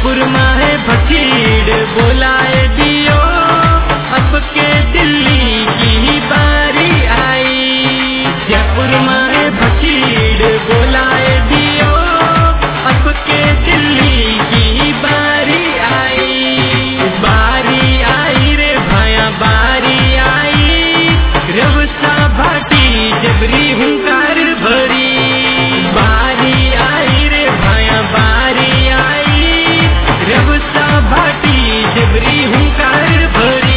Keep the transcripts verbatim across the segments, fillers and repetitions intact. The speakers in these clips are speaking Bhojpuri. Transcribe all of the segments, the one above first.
जयपुर माहे भचीड़ बोलाए दियो, अब के दिल्ली की बारी आई। जयपुर माहे भचीड़ बोलाए दियो, अब के दिल्ली की बारी आई। बारी आई रे भाया बारी आई, रवसा भाटी जबरी हुंकार भरी। बारी आई रे भाया बारी आई, रवसा भाटी जबरी हुंकार भरी।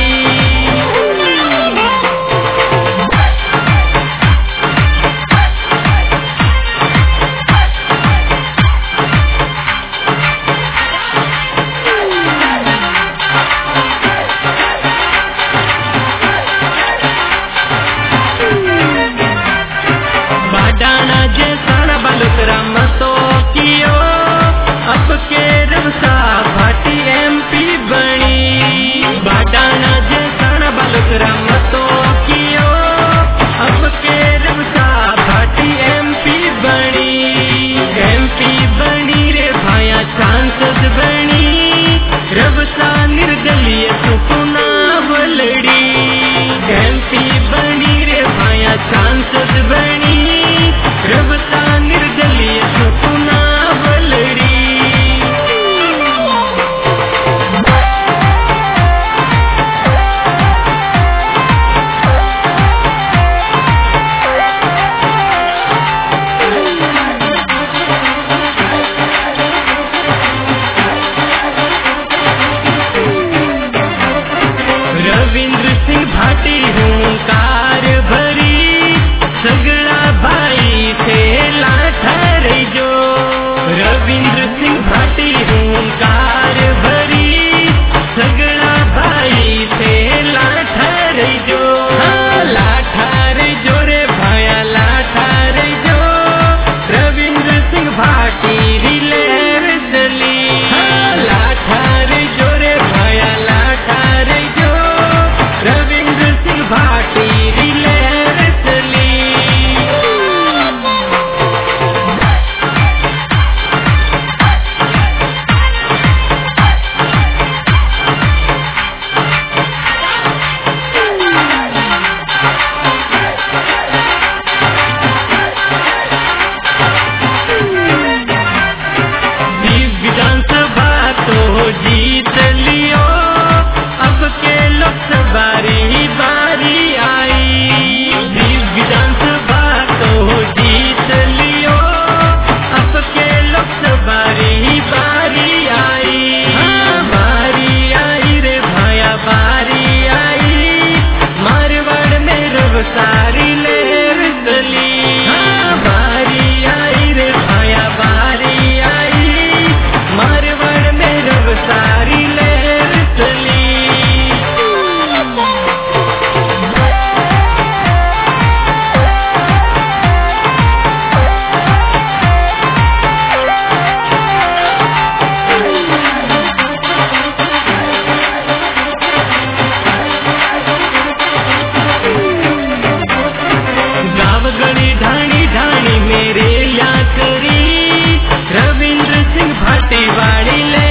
बाडाना जैसा बालोतरा मतो कियो, अब के रवसा भाटी एमपी बनी। बाडाना जैसा बालोतरा मतो कियो, अब के रवसा भाटी एमपी बनी। एमपी बनी रे भाया सांसद बनी, रवसा निर्दलीय चुनाव लड़ी। एमपी बनी रे भाया सांसद बनी, रवसा निर्दलीय चुनाव लड़ी। रविंद्र सिंह भाटी हुंकार भरी, सगड़ा भाई थे लाठर जो। रविंद्र सिंह भाटी हुंकार भरी, सगड़ा भाई थे लाठर जो। हाँ लाठर जो रे भाया लाठर जो, रविंद्र सिंह भाटी रिलेर चली। हाँ लाठर जो रे भाया लाठर जो, रविंद्र सिंह भाटी रिलेर चली। विधानसभा तो जीत लियो, अब के लोकसभा री बारी आई। विधानसभा तो जीत लियो, अब के लोकसभा री बारी आई। हाँ बारी आई रे भाया बारी आई, मारवाड़ में रवसारी लहर चली। हाँ बारी आई रे भाया बारी आई, मारवाड़ में रवसारी लहर चली। गाँव गली ढाणी ढाणी मेरे या करी, रविंद्र सिंह भाटी वाड़ी ले।